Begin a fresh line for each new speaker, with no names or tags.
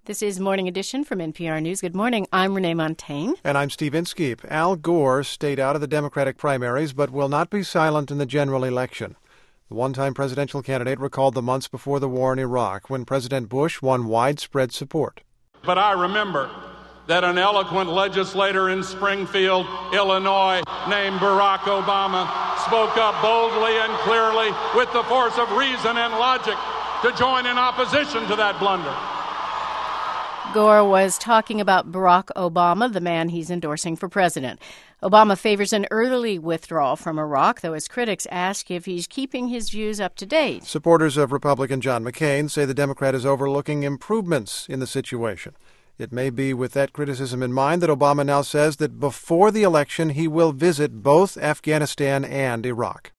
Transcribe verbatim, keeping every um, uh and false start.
This is Morning Edition from N P R News. Good morning. I'm Renee Montaigne.
And I'm Steve Inskeep. Al Gore stayed out of the Democratic primaries but will not be silent in the general election. The one-time presidential candidate recalled the months before the war in Iraq when President Bush won widespread support.
But I remember that an eloquent legislator in Springfield, Illinois, named Barack Obama, spoke up boldly and clearly with the force of reason and logic to join in opposition to that blunder.
Gore was talking about Barack Obama, the man he's endorsing for president. Obama favors an early withdrawal from Iraq, though his critics ask if he's keeping his views up to date.
Supporters of Republican John McCain say the Democrat is overlooking improvements in the situation. It may be with that criticism in mind that Obama now says that before the election he will visit both Afghanistan and Iraq.